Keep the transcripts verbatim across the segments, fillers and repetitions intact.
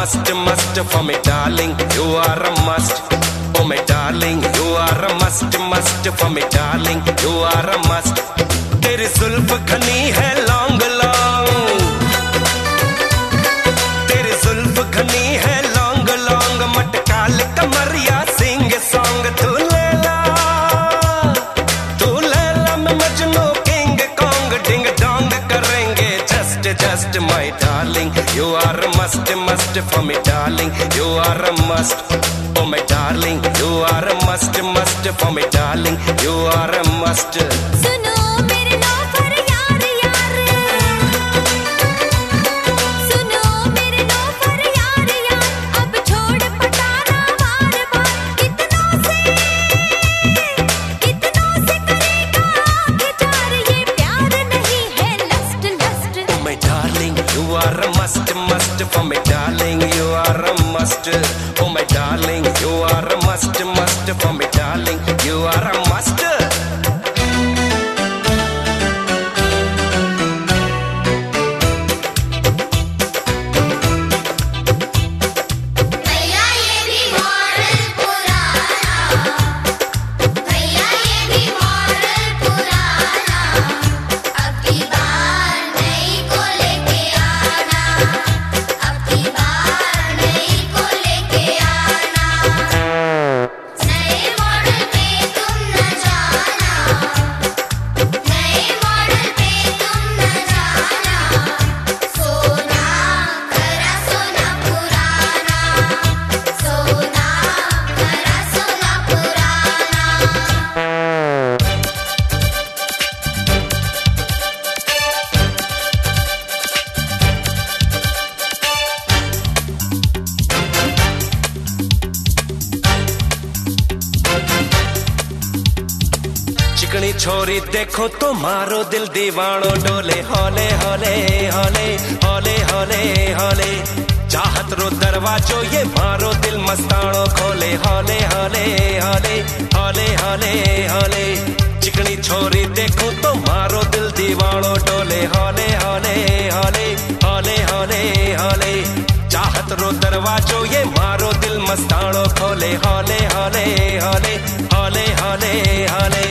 must, must for me, darling. You are a must. Oh my darling, you are a must, must for me, darling. You are a must. तेरी जुल्फ घनी है long long, तेरी जुल्फ घनी है long long, मटकाल कमरिया sing song. तू लैला, तू लैला मैं Majnu King Kong, ding dong करेंगे just just my darling. You are a must, must for me, darling. You are a must. Oh my darling, you are a must, must for me, darling. You are a must. सुनो मेरे loafer यार यार, सुनो मेरे loafer यार यार, अब छोड़ पटाना बार बार। कितनों से कितनों से करेगा आखिरकार, ये प्यार नहीं है lust lust. Oh my darling, you are a must, must for me, darling. You are a must. Oh my darling, you are a must, must for me, darling. You are a must. भैया ये भी model पुराना, भैया ये भी model पुराना, अब की बार नई को लेके आना, अब की बार नई को लेके आना। नए मॉडल पे तुम न जाना, नए मॉडल पे तुम न जाना, सोना खरा सोना पुराना, सोना खरा सोना पुराना। चिकनी छोरी देखो तो मारो दिल दीवानो डोले, हौले हौले हौले हौले हौले हौले। चाहत रो दरवाजो ये मारो दिल मस्तानो खोले, हौले हौले हौले हौले हौले हौले। चिकनी छोरी देखो तो मारो दिल दीवानो डोले, हौले हौले हौले हौले हौले हौले। चाहत रो दरवाजो ये मारो दिल मस्तानो खोले, हौले हौले हौले हौले हौले हौले।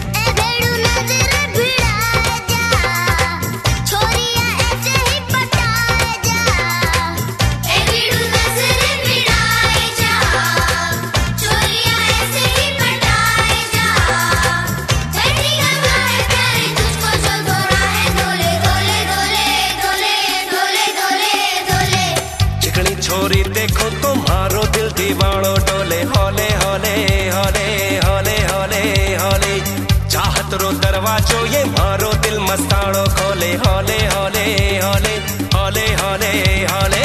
छोरी देखो तो मारो दिल दीवानो डोले, हौले हौले हौले हौले हौले हौले। चाहत रो दरवाजो ये मारो दिल मस्तानो खोले, हौले हौले हौले हौले हौले हौले।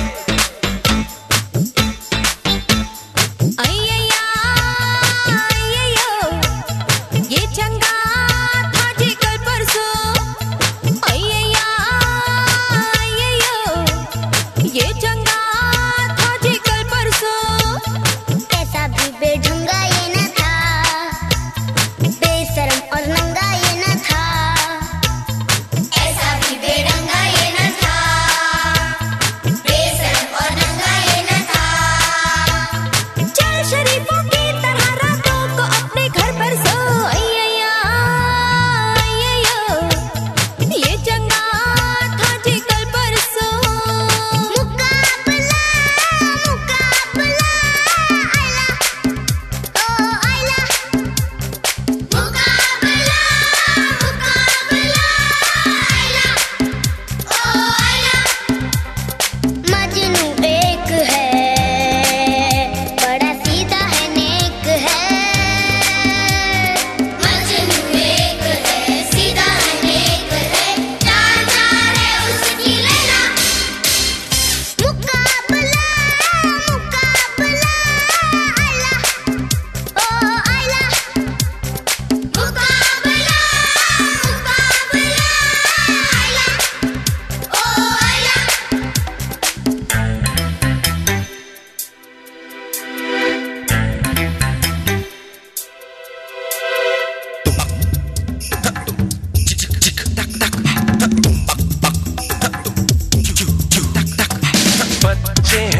अय्यया अय्ययो, ये चंगा था जी कल परसों। अय्यया अय्ययो, ये चंगा था जी कल परसों। ऐसा भी बेढंगा ये न था, बेशरम और नंगा ये न था। ऐसा भी बेढंगा ये न था,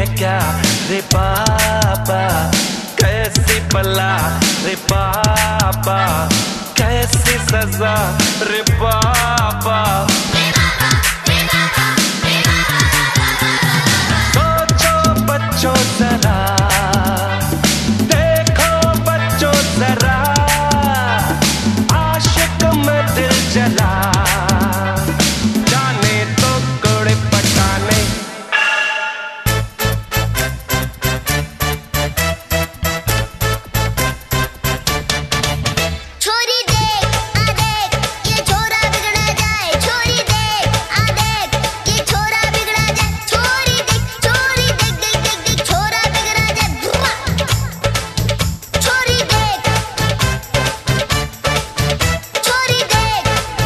क्या रे पापा, कैसी पला रे पापा, कैसी सजा रे पापा। सोचो बच्चों जरा, देखो बच्चों जरा, आशिक में दिल जला, जाने तो कोड़े पटाने। छोरी देख आ देख ये छोरा बिगड़ा जाए, छोरी देख आ देख ये छोरा बिगड़ा जाए, छोरी देख छोरी देख देख देख देख छोरा बिगड़ा जाए, धुआं। छोरी देख छोरी देख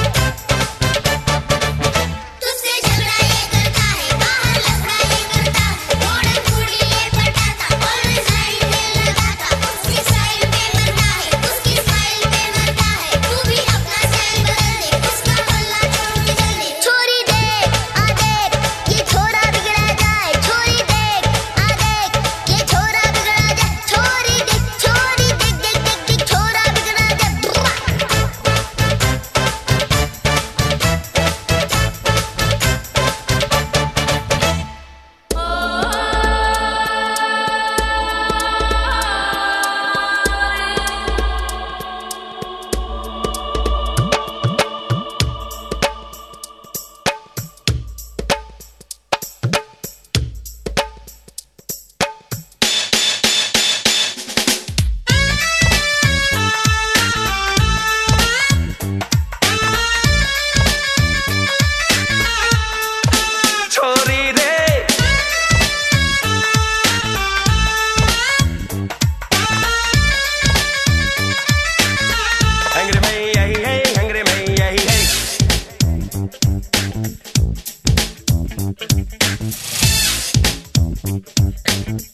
तुझसे झगड़ा ये करता है, बाहर लफड़ा ये करता है, घोड़े घोड़ी ये पटाता, ऑलवेज साइड में लगाता, उसकी साइड में मरता है, उसकी साइड में मरता है, तू भी अपना स्टाइल बदल दे, उसका बल्ला छोड़ के चल दे। छोरी देख आ देख ये छोरा बिगड़ा जाए, छोरी देख आ देख ये छोरा बिगड़ा जाए, छोरी देख छोरी देख देख देख देख छोरा बिगड़ा जाए, धुआं। छोरी रे हंगरे में यही है, हंगरे में यही है।